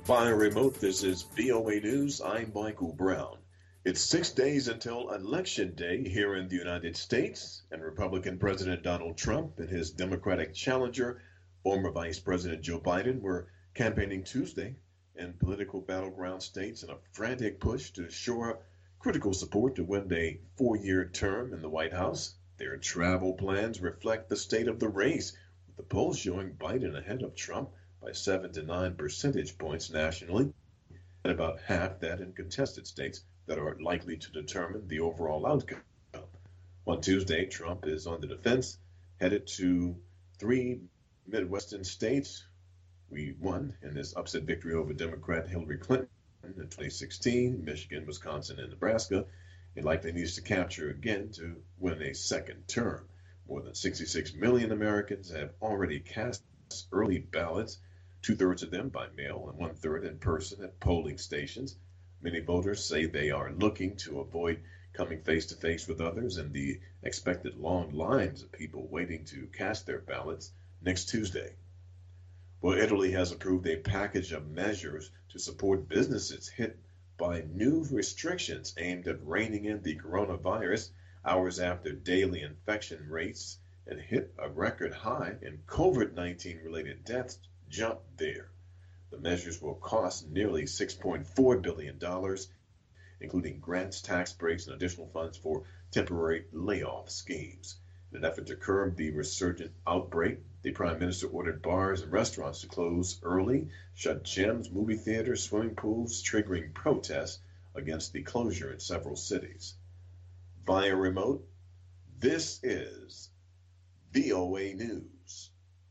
Via remote, this is VOA News. I'm Michael Brown. It's 6 days until Election Day here in the United States, and Republican President Donald Trump and his Democratic challenger, former Vice President Joe Biden, were campaigning Tuesday in political battleground states in a frantic push to shore up critical support to win a 4-year term in the White House. Their travel plans reflect the state of the race, with the polls showing Biden ahead of Trump by 7 to 9 percentage points nationally, and about half that in contested states that are likely to determine the overall outcome. On Tuesday, Trump is on the defense, headed to 3 Midwestern states. We won in this upset victory over Democrat Hillary Clinton in 2016, Michigan, Wisconsin, and Nebraska. He likely needs to capture again to win a second term. More than 66 million Americans have already cast early ballots, two-thirds of them by mail and one-third in person at polling stations. Many voters say they are looking to avoid coming face-to-face with others in the expected long lines of people waiting to cast their ballots next Tuesday. Well, Italy has approved a package of measures to support businesses hit by new restrictions aimed at reining in the coronavirus hours after daily infection rates had hit a record high and COVID-19 related deaths jumped there. The measures will cost nearly $6.4 billion, including grants, tax breaks, and additional funds for temporary layoff schemes. In an effort to curb the resurgent outbreak, the Prime Minister ordered bars and restaurants to close early, shut gyms, movie theaters, swimming pools, triggering protests against the closure in several cities. Via remote, this is VOA News.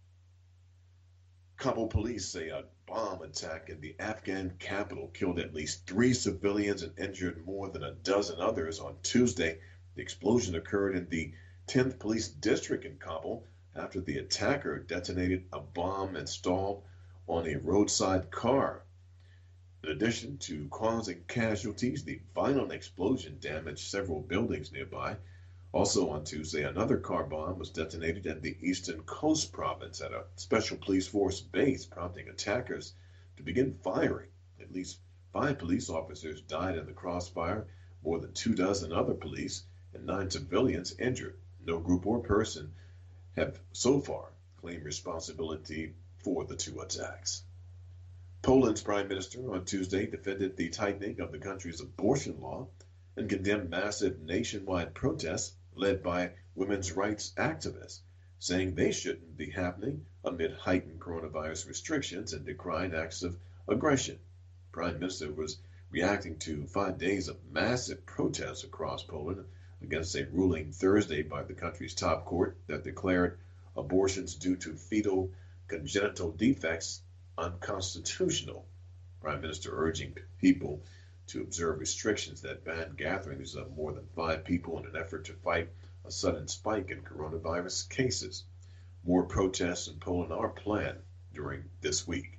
Kabul police say a bomb attack in the Afghan capital killed at least 3 civilians and injured more than a dozen others on Tuesday. The explosion occurred in the 10th Police District in Kabul after the attacker detonated a bomb installed on a roadside car. In addition to causing casualties, the violent explosion damaged several buildings nearby. Also on Tuesday, another car bomb was detonated in the Eastern Coast province at a special police force base, prompting attackers to begin firing. At least 5 police officers died in the crossfire, more than 24 other police, and 9 civilians injured. No group or person have so far claimed responsibility for the 2 attacks. Poland's prime minister on Tuesday defended the tightening of the country's abortion law and condemned massive nationwide protests led by women's rights activists, saying they shouldn't be happening amid heightened coronavirus restrictions and decrying acts of aggression. The Prime Minister was reacting to 5 days of massive protests across Poland against a ruling Thursday by the country's top court that declared abortions due to fetal congenital defects unconstitutional. Prime Minister urging people to observe restrictions that ban gatherings of more than 5 people in an effort to fight a sudden spike in coronavirus cases. More protests in Poland are planned during this week.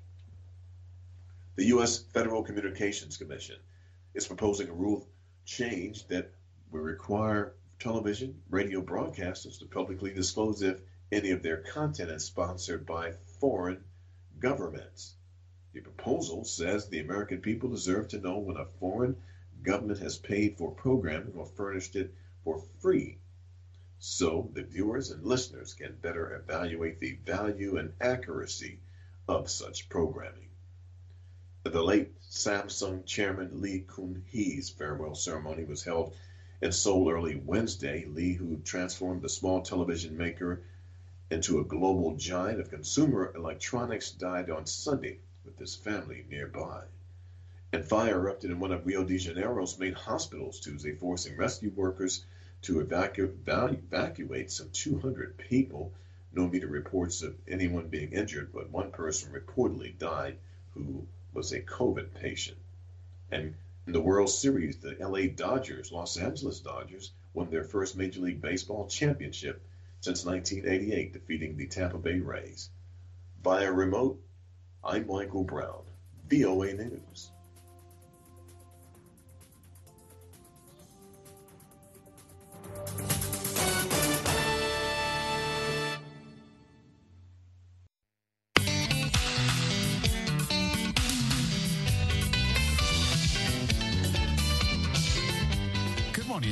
The U.S. Federal Communications Commission is proposing a rule change that will require television, radio broadcasters to publicly disclose if any of their content is sponsored by foreign governments. The proposal says the American people deserve to know when a foreign government has paid for programming or furnished it for free, so the viewers and listeners can better evaluate the value and accuracy of such programming. The late Samsung chairman Lee Kun-hee's farewell ceremony was held in Seoul early Wednesday. Lee, who transformed the small television maker into a global giant of consumer electronics, died on Sunday with his family nearby. And fire erupted in one of Rio de Janeiro's main hospitals Tuesday, forcing rescue workers to evacuate some 200 people. No immediate reports of anyone being injured, but one person reportedly died who was a COVID patient. And in the World Series, the Los Angeles Dodgers, won their first Major League Baseball championship since 1988, defeating the Tampa Bay Rays. Via remote, I'm Michael Brown, VOA News.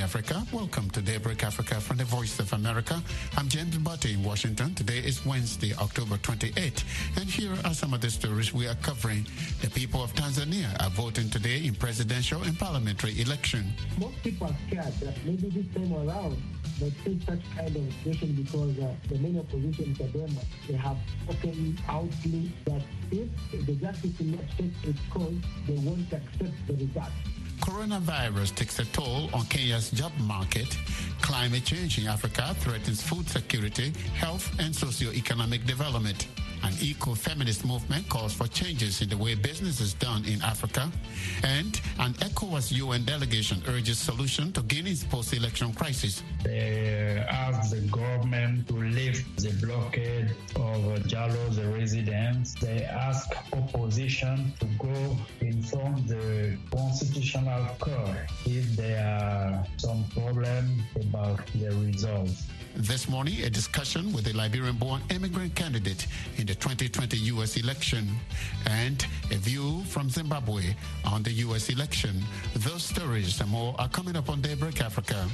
Africa. Welcome to Daybreak Africa from the Voice of America. I'm James Butte in Washington. Today is Wednesday, October 28th. And here are some of the stories we are covering. The people of Tanzania are voting today in presidential and parliamentary election. Most people are scared that maybe this time around they face such kind of situation because the main opposition, Chadema, they have spoken outly that if the justice will not take its course, they won't accept the result. Coronavirus takes a toll on Kenya's job market. Climate change in Africa threatens food security, health, and socio-economic development. An eco-feminist movement calls for changes in the way business is done in Africa. And an ECOWAS UN delegation urges solution to Guinea's post-election crisis. They ask the government to lift the blockade of Jalo, the residents. They ask opposition to go inform the Constitutional Court if there are some problem about the results. This morning, a discussion with a Liberian-born immigrant candidate in the 2020 U.S. election and a view from Zimbabwe on the U.S. election. Those stories and more are coming up on Daybreak Africa.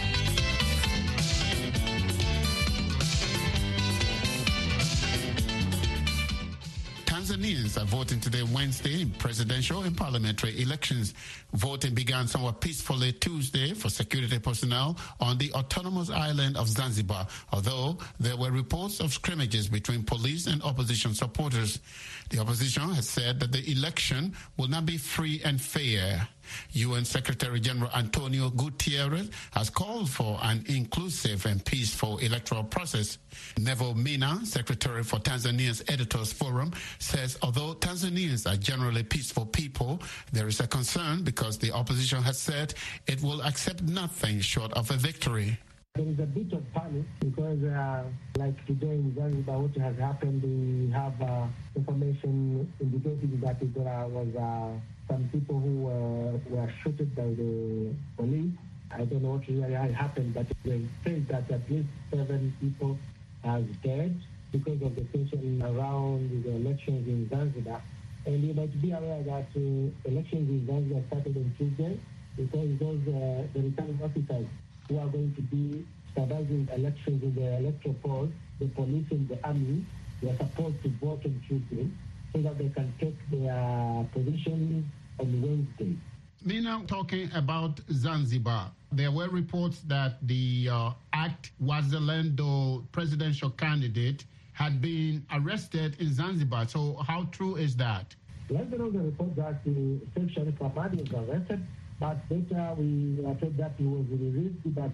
Tanzanians are voting today, Wednesday, in presidential and parliamentary elections. Voting began somewhat peacefully Tuesday for security personnel on the autonomous island of Zanzibar, although there were reports of scrimmages between police and opposition supporters. The opposition has said that the election will not be free and fair. UN Secretary General Antonio Guterres has called for an inclusive and peaceful electoral process. Neville Mina, Secretary for Tanzania's Editors Forum, says although Tanzanians are generally peaceful people, there is a concern because the opposition has said it will accept nothing short of a victory. There is a bit of panic because, like today in Zanzibar, what has happened, we have information indicating that there was some people who were shot by the police. I don't know what really happened, but they say that at least 7 people are dead because of the tension around the elections in Zanzibar. And you might be aware that elections in Zanzibar started on Tuesday because those the returning officers who are going to be supervising elections in the electoral polls, the police and the army, they are supposed to vote on Tuesday so that they can take their positions on Wednesday. Mina, talking about Zanzibar, there were reports that the ACT Wazalendo presidential candidate had been arrested in Zanzibar. So how true is that? Well, there was a report that the Sheikh Sharif Ahmad was arrested, but later we were told that he was released, but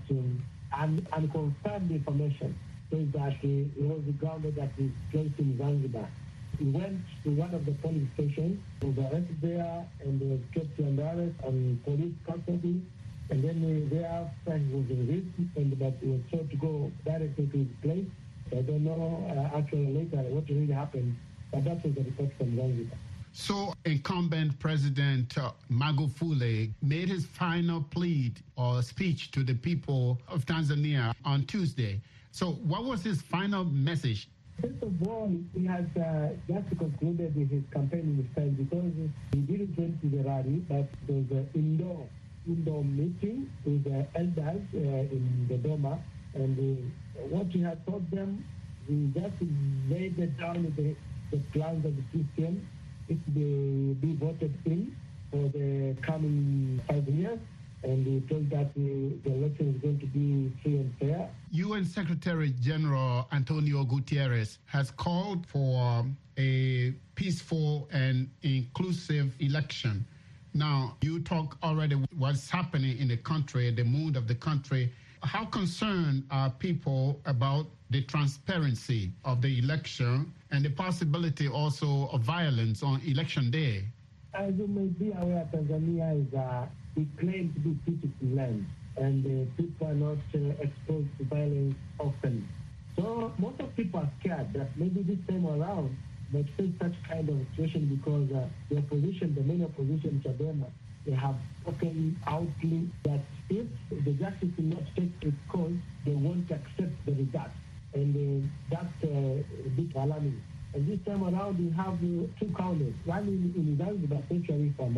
unconfirmed information says that he was grounded at his place in Zanzibar. He went to one of the police stations, was arrested there, and was kept under arrest on police custody. And then thereafter he was released, but he was told to go directly to his place. I don't know actually later what really happened, but that was the report from Zanzibar. So incumbent President Magufuli made his final plea or speech to the people of Tanzania on Tuesday. So what was his final message? First of all, he has just concluded his campaign this time because he didn't went to the rally, but there was an indoor meeting with the elders in Dodoma, and what he had told them, he just laid down the plans of the system if they be voted in for the coming 5 years. And he told that the election is going to be free and fair. UN Secretary General Antonio Guterres has called for a peaceful and inclusive election. Now, you talk already what's happening in the country, the mood of the country. How concerned are people about the transparency of the election and the possibility also of violence on election day? As you may be aware, Tanzania is we claim to be peaceful land, and people are not exposed to violence often. So most of people are scared that maybe this time around they face such kind of situation because the opposition, the main opposition, Chadema, they have spoken outly that if the justice will not take its course, they won't accept the result. And that's a bit alarming. And this time around, we have 2 counties, one in Zanzibar, Sheikh Sharif Ahmad,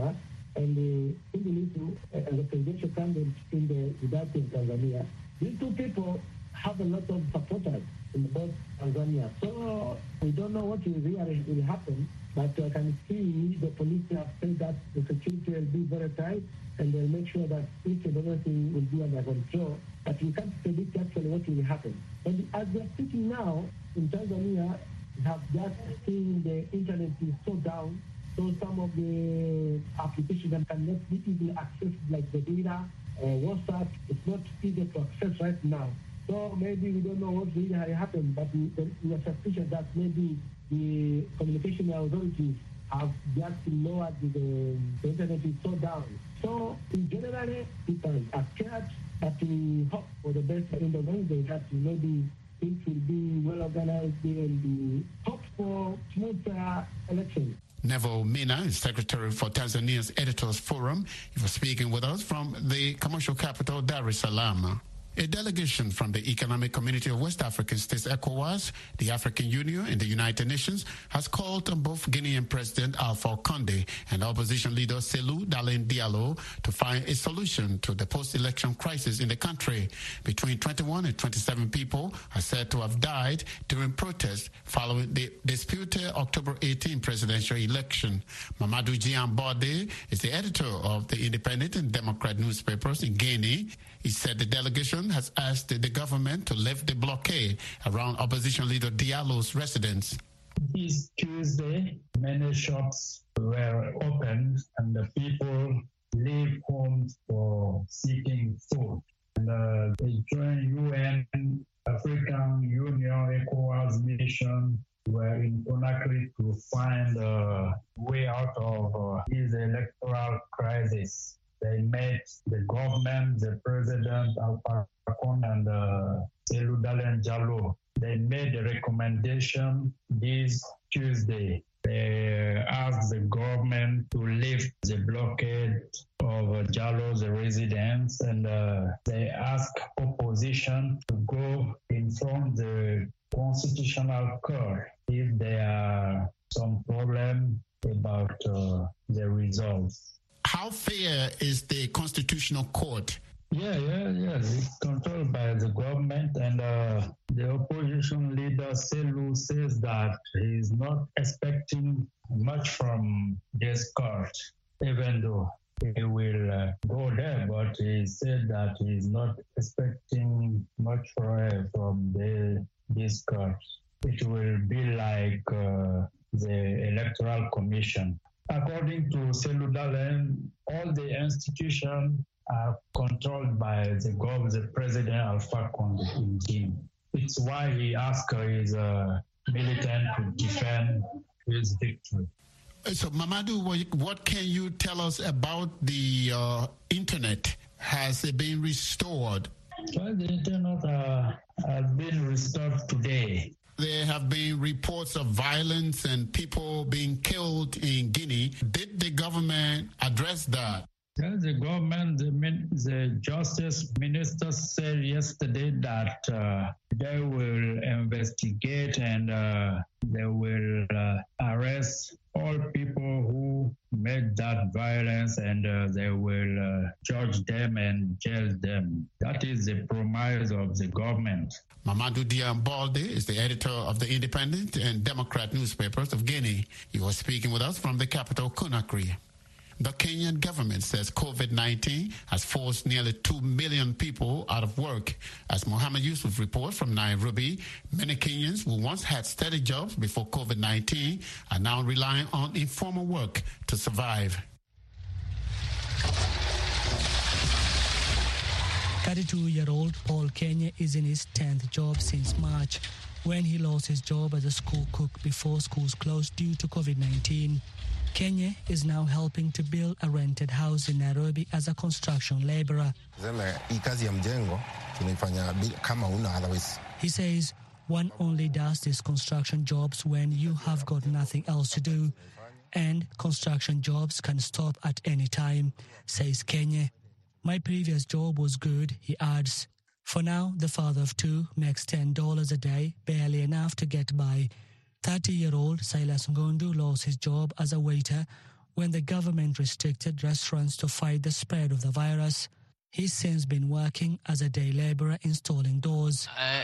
and Tundu as a presidential candidate in the Udati in Tanzania. These two people have a lot of supporters in both Tanzania. So we don't know what will really happen, but I can see the police have said that the security will be very tight and they'll make sure that each and everything will be under control. But we can't predict actually what will happen. And as we are speaking now, in Tanzania, we have just seen the internet is so down, so some of the applications that cannot be easily accessed, like the data, WhatsApp, it's not easy to access right now. So maybe we don't know what really happened, but we are suspicious that maybe the communication authorities have just lowered the internet is so down. So in general, people are scared, but we hope for the best in the Wednesday that maybe things will be well organized and we hope for smooth elections. Neville Mina is Secretary for Tanzania's Editors Forum. He was speaking with us from the commercial capital, Dar es Salaam. A delegation from the Economic Community of West African States, ECOWAS, the African Union, and the United Nations has called on both Guinean President Alpha Conde and opposition leader Cellou Dalein Diallo to find a solution to the post-election crisis in the country. Between 21 and 27 people are said to have died during protests following the disputed October 18 presidential election. Mamadou Dian Bode is the editor of the Independent and Democrat newspapers in Guinea. He said the delegation has asked the government to lift the blockade around opposition leader Diallo's residence. This Tuesday, many shops were opened and the people leave homes for seeking food. And they joined UN, African Union, ECOWAS mission were in Conakry to find a way out of this electoral crisis. They met the government, the president, Alpha Conde, and Cellou Dalein Diallo. They made a recommendation this Tuesday. They asked the government to lift the blockade of Diallo's residence, and they asked opposition to go in front of the Constitutional Court if there are some problem about the results. How fair is the Constitutional Court? It's controlled by the government, and the opposition leader Cellou says that he's not expecting much from this court, even though he will go there, but he said that he's not expecting much from this court. It will be like the Electoral Commission. According to Cellou Dalein, all the institutions are controlled by the president Alpha Conde in Guinea. It's why he asked his militant to defend his victory. So, Mamadou, what can you tell us about the internet? Has it been restored? Well, the internet has been restored today. There have been reports of violence and people being killed in Guinea. Did the government address that? Well, the government, the justice minister said yesterday that they will investigate and they will arrest all people who made that violence, and they will judge them and jail them. That is the promise of the government. Mamadou Dian Bode is the editor of the Independent and Democrat newspapers of Guinea. He was speaking with us from the capital, Conakry. The Kenyan government says COVID-19 has forced nearly 2 million people out of work. As Mohammed Yusuf reports from Nairobi, many Kenyans who once had steady jobs before COVID-19 are now relying on informal work to survive. 32-year-old Paul Kenya is in his 10th job since March, when he lost his job as a school cook before schools closed due to COVID-19. Kenya is now helping to build a rented house in Nairobi as a construction laborer. He says one only does these construction jobs when you have got nothing else to do, and construction jobs can stop at any time, says Kenya. My previous job was good, he adds. For now, the father of two makes $10 a day, barely enough to get by. 30-year-old Silas Ngondu lost his job as a waiter when the government restricted restaurants to fight the spread of the virus. He's since been working as a day laborer installing doors.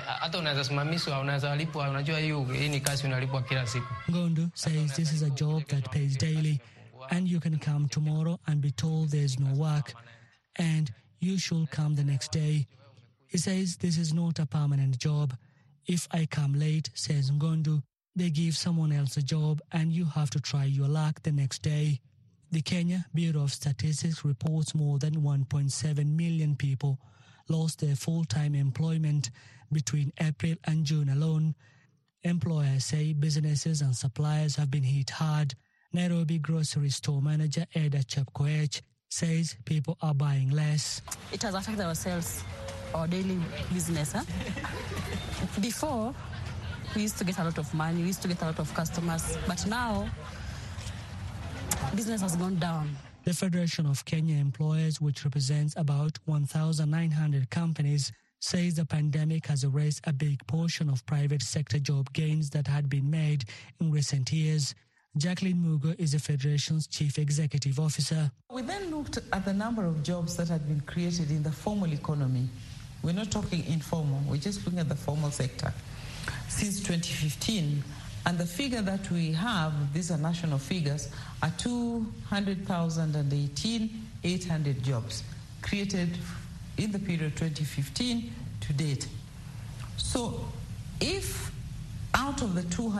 Ngondu says this is a job that pays daily, and you can come tomorrow and be told there's no work, and you should come the next day. He says this is not a permanent job. If I come late, says Ngondu, they give someone else a job and you have to try your luck the next day. The Kenya Bureau of Statistics reports more than 1.7 million people lost their full-time employment between April and June alone. Employers say businesses and suppliers have been hit hard. Nairobi grocery store manager Eda Chepkoech says people are buying less. It has affected our sales, our daily business. Before, we used to get a lot of money, we used to get a lot of customers, but now business has gone down. The Federation of Kenya Employers, which represents about 1,900 companies, says the pandemic has erased a big portion of private sector job gains that had been made in recent years. Jacqueline Mugo is the Federation's Chief Executive Officer. We then looked at the number of jobs that had been created in the formal economy. We're not talking informal, we're just looking at the formal sector since 2015. And the figure that we have, these are national figures, are 200,018, 800 jobs created in the period 2015 to date. So if out of the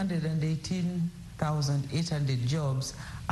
218,800 jobs,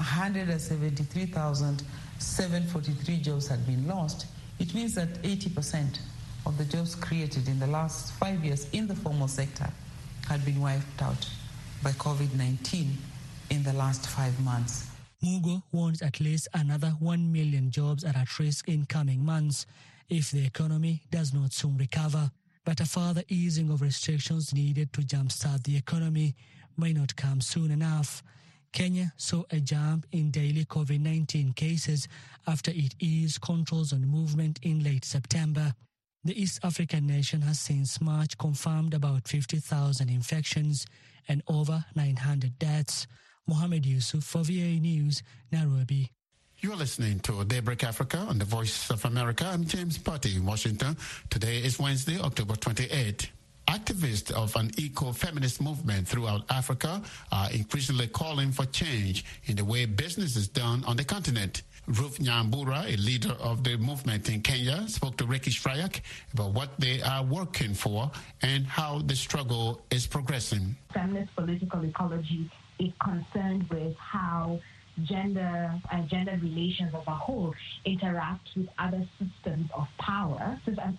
173,743 jobs had been lost, it means that 80% of the jobs created in the last 5 years in the formal sector had been wiped out by COVID-19 in the last 5 months. Mugo warns at least another 1 million jobs are at risk in coming months if the economy does not soon recover. But a further easing of restrictions needed to jumpstart the economy may not come soon enough. Kenya saw a jump in daily COVID-19 cases after it eased controls on movement in late September. The East African nation has since March confirmed about 50,000 infections and over 900 deaths. Mohammed Yusuf for VOA News, Nairobi. You're listening to Daybreak Africa on the Voice of America. I'm James Putty in Washington. Today is Wednesday, October 28. Activists of an eco-feminist movement throughout Africa are increasingly calling for change in the way business is done on the continent. Ruth Nyambura, a leader of the movement in Kenya, spoke to Ricky Shrayak about what they are working for and how the struggle is progressing. Feminist political ecology is concerned with how gender and gender relations as a whole interact with other systems of power,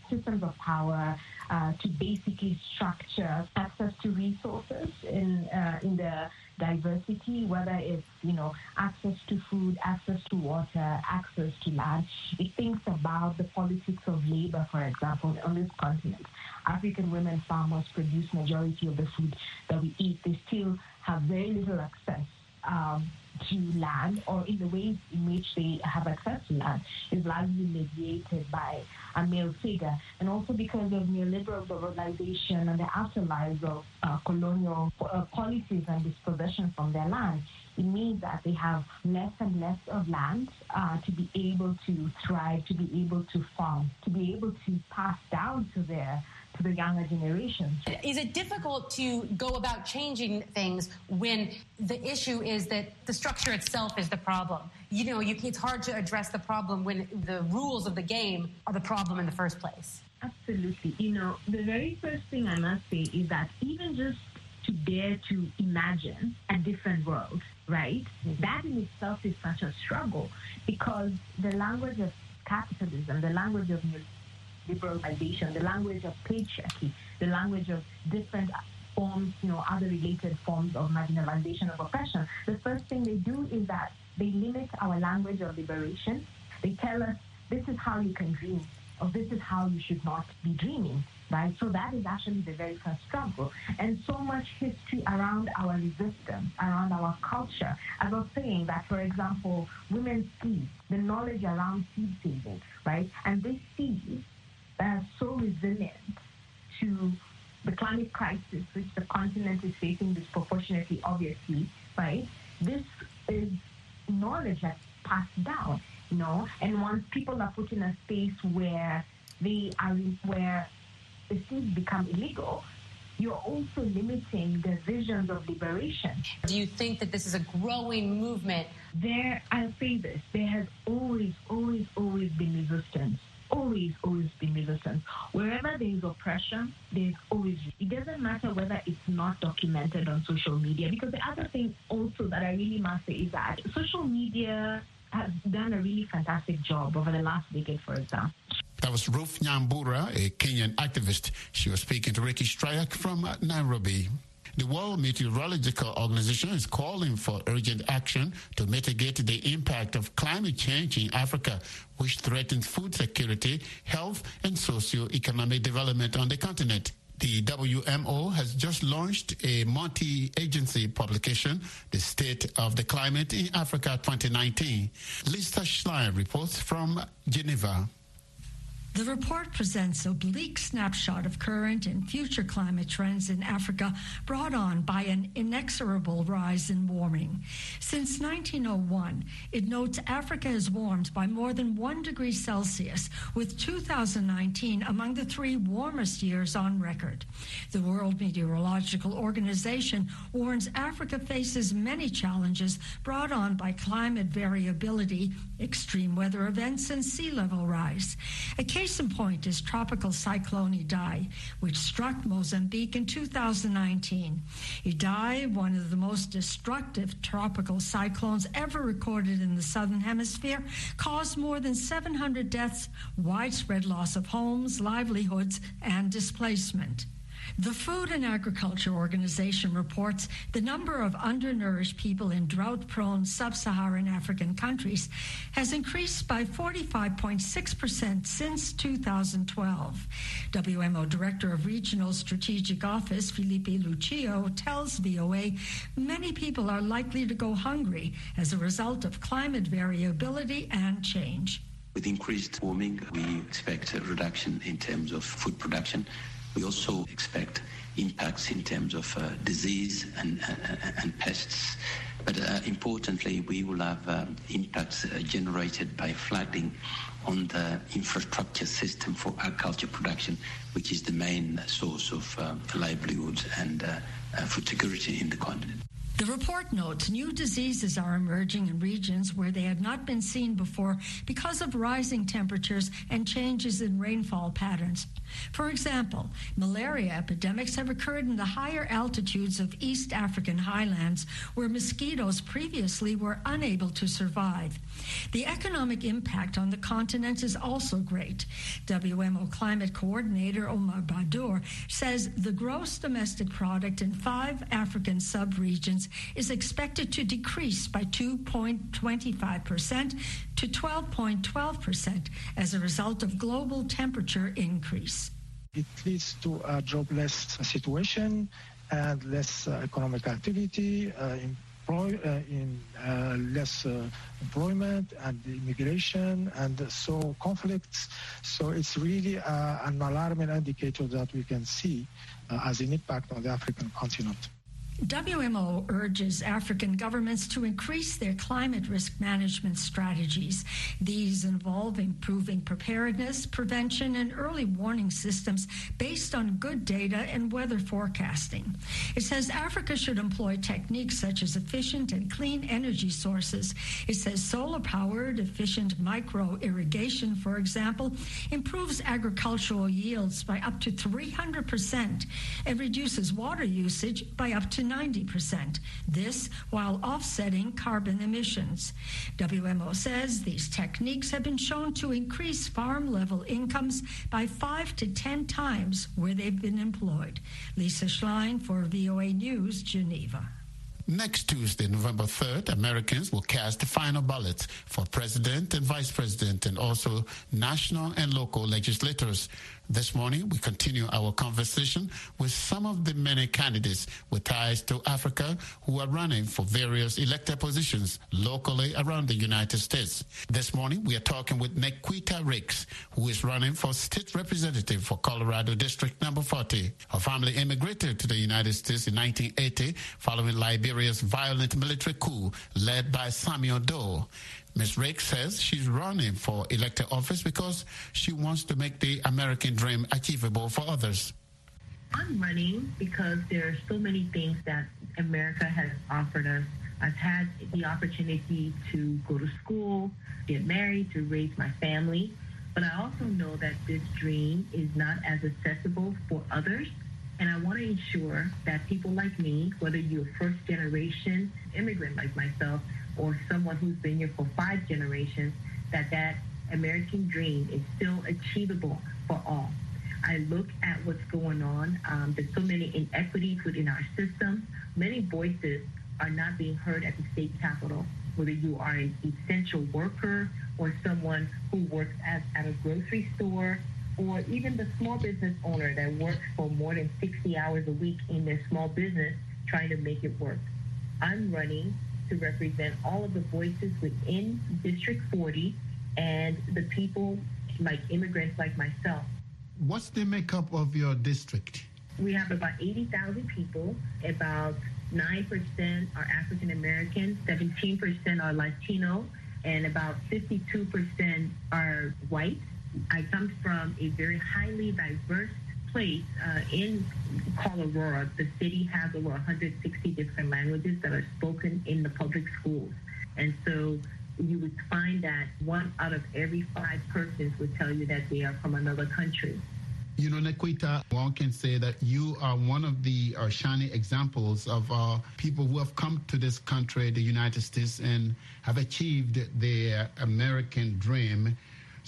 to basically structure access to resources in the diversity, whether it's access to food, access to water, access to land. It thinks about the politics of labor, for example, on this continent. African women farmers produce majority of the food that we eat. They still have very little access to land, or in the ways in which they have access to land is largely mediated by a male figure, and also because of neoliberal globalization and the afterlives of colonial policies and dispossession from their land. It means that they have less and less of land to be able to thrive, to be able to farm, to be able to pass down to the younger generations. Is it difficult to go about changing things when the issue is that the structure itself is the problem? It's hard to address the problem when the rules of the game are the problem in the first place. Absolutely. The very first thing I must say is that even just to dare to imagine a different world, right? Mm-hmm. That in itself is such a struggle, because the language of capitalism, the language of liberalization, the language of patriarchy, the language of different forms, other related forms of marginalization of oppression, the first thing they do is that they limit our language of liberation. They tell us, this is how you can dream, or this is how you should not be dreaming, right? So that is actually the very first struggle. And so much history around our resistance, around our culture. As I was saying that, for example, women's seeds, the knowledge around seed saving, right? And these seeds that are so resilient to the climate crisis, which the continent is facing disproportionately, obviously, right? This is knowledge that's passed down, you know. And once people are put in a space where where the things become illegal, you're also limiting the visions of liberation. Do you think that this is a growing movement? I'll say this, there has always been resistance. Always been resistance. Wherever there is oppression, there's always, it doesn't matter whether it's not documented on social media, because the other thing also that I really must say is that social media has done a really fantastic job over the last decade, for example. That was Ruth Nyambura, a Kenyan activist. She was speaking to Ricky Stryak from Nairobi. The World Meteorological Organization is calling for urgent action to mitigate the impact of climate change in Africa, which threatens food security, health, and socio-economic development on the continent. The WMO has just launched a multi-agency publication, The State of the Climate in Africa 2019. Lisa Schlein reports from Geneva. The report presents a bleak snapshot of current and future climate trends in Africa brought on by an inexorable rise in warming. Since 1901, it notes Africa has warmed by more than 1 degree Celsius, with 2019 among the 3 warmest years on record. The World Meteorological Organization warns Africa faces many challenges brought on by climate variability, extreme weather events, and sea level rise. A case in point is Tropical Cyclone Idai, which struck Mozambique in 2019. Idai, one of the most destructive tropical cyclones ever recorded in the Southern Hemisphere, caused more than 700 deaths, widespread loss of homes, livelihoods, and displacement. The Food and Agriculture Organization reports the number of undernourished people in drought-prone sub-Saharan African countries has increased by 45.6% since 2012. WMO Director of Regional Strategic Office, Felipe Lucio, tells VOA many people are likely to go hungry as a result of climate variability and change. With increased warming, we expect a reduction in terms of food production. We also expect impacts in terms of disease and pests. But importantly, we will have impacts generated by flooding on the infrastructure system for agriculture production, which is the main source of livelihoods and food security in the continent. The report notes new diseases are emerging in regions where they had not been seen before because of rising temperatures and changes in rainfall patterns. For example, malaria epidemics have occurred in the higher altitudes of East African highlands, where mosquitoes previously were unable to survive. The economic impact on the continent is also great. WMO Climate Coordinator Omar Badour says the gross domestic product in 5 African sub-regions is expected to decrease by 2.25% to 12.12% as a result of global temperature increase. It leads to a jobless situation and less economic activity, less employment and immigration, and so conflicts. So it's really an alarming indicator that we can see as an impact on the African continent. WMO urges African governments to increase their climate risk management strategies. These involve improving preparedness, prevention, and early warning systems based on good data and weather forecasting. It says Africa should employ techniques such as efficient and clean energy sources. It says solar-powered, efficient micro-irrigation, for example, improves agricultural yields by up to 300% and reduces water usage by up to 90%. This while offsetting carbon emissions. WMO says these techniques have been shown to increase farm-level incomes by 5 to 10 times where they've been employed. Lisa Schlein for VOA News, Geneva. Next Tuesday, November 3rd, Americans will cast the final ballots for president and vice president and also national and local legislators. This morning, we continue our conversation with some of the many candidates with ties to Africa who are running for various elected positions locally around the United States. This morning, we are talking with Nequita Ricks, who is running for state representative for Colorado District Number 40. Her family immigrated to the United States in 1980 following Liberia's violent military coup led by Samuel Doe. Ms. Ricks says she's running for elected office because she wants to make the American dream achievable for others. I'm running because there are so many things that America has offered us. I've had the opportunity to go to school, get married, to raise my family, but I also know that this dream is not as accessible for others. And I want to ensure that people like me, whether you're a first-generation immigrant like myself or someone who's been here for 5 generations, that American dream is still achievable for all. I look at what's going on. There's so many inequities within our system. Many voices are not being heard at the state capitol, whether you are an essential worker or someone who works at a grocery store, or even the small business owner that works for more than 60 hours a week in their small business trying to make it work. I'm running to represent all of the voices within District 40 and the people like immigrants like myself. What's the makeup of your district? We have about 80,000 people. About 9% are African American, 17% are Latino, and about 52% are white. I come from a very highly diverse place in Colorado. The city has over 160 different languages that are spoken in the public schools. And so you would find that 1 out of every 5 persons would tell you that they are from another country. You know, Nequita, one can say that you are one of the shining examples of people who have come to this country, the United States, and have achieved their American dream.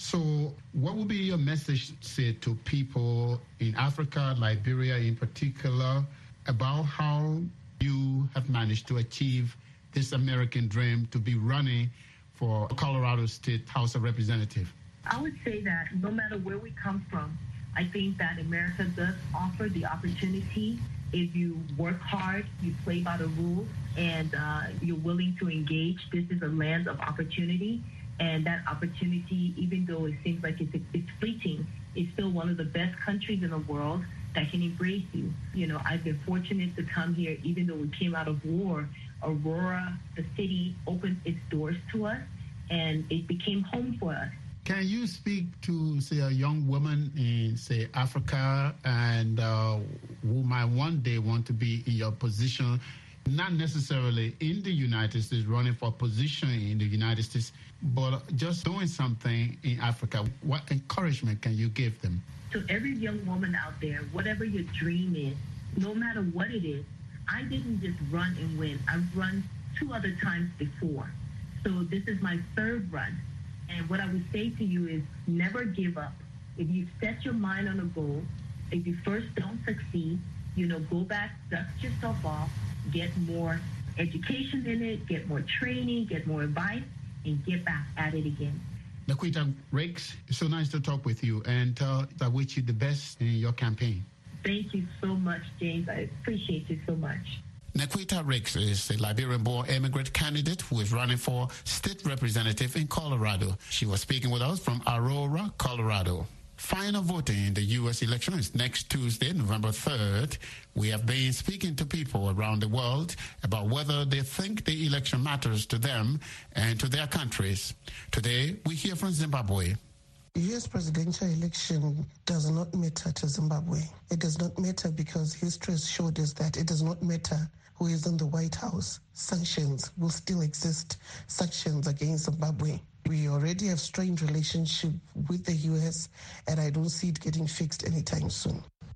So what would be your message, say, to people in Africa, Liberia in particular, about how you have managed to achieve this American dream to be running for Colorado State House of Representatives? I would say that no matter where we come from, I think that America does offer the opportunity. If you work hard, you play by the rules, and you're willing to engage, this is a land of opportunity. And that opportunity, even though it seems like it's fleeting, is still one of the best countries in the world that can embrace you. You know, I've been fortunate to come here, even though we came out of war. Aurora, the city, opened its doors to us, and it became home for us. Can you speak to, say, a young woman in, say, Africa and who might one day want to be in your position, not necessarily in the United States, running for a position in the United States, but just doing something in Africa? What encouragement can you give them? To every young woman out there, whatever your dream is, no matter what it is, I didn't just run and win. I've run 2 other times before. So this is my 3rd run. And what I would say to you is never give up. If you set your mind on a goal, if you first don't succeed, go back, dust yourself off, get more education in it, get more training, get more advice, and get back at it again. Nequita Ricks, it's so nice to talk with you, and I wish you the best in your campaign. Thank you so much, James. I appreciate you so much. Nequita Ricks is a Liberian-born immigrant candidate who is running for state representative in Colorado. She was speaking with us from Aurora, Colorado. Final voting in the U.S. election is next Tuesday, November 3rd. We have been speaking to people around the world about whether they think the election matters to them and to their countries. Today, we hear from Zimbabwe. The U.S. presidential election does not matter to Zimbabwe. It does not matter because history has showed us that it does not matter who is in the White House. Sanctions will still exist, sanctions against Zimbabwe. We already have strained relationship with the U.S., and I don't see it getting fixed anytime soon.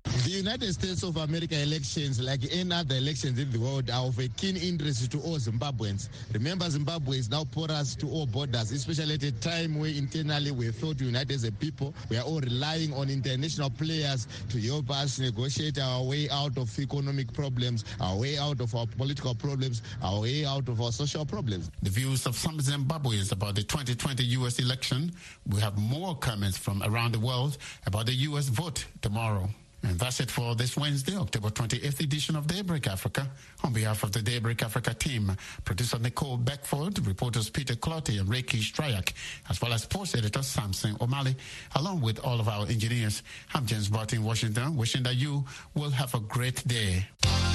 The United States of America elections, like any other elections in the world, are of a keen interest to all Zimbabweans. Remember, Zimbabwe is now porous to all borders, especially at a time where internally we thought united as a people. We are all relying on international players to help us negotiate our way out of economic problems, our way out of our political problems, our way out of our social problems. The views of some Zimbabweans about the 2020 U.S. election. We have more comments from around the world about the U.S. vote tomorrow. And that's it for this Wednesday, October 28th edition of Daybreak Africa. On behalf of the Daybreak Africa team, producer Nicole Beckford, reporters Peter Clotty and Reiki Stryak, as well as sports editor Samson O'Malley, along with all of our engineers, I'm James Barton in Washington, wishing that you will have a great day.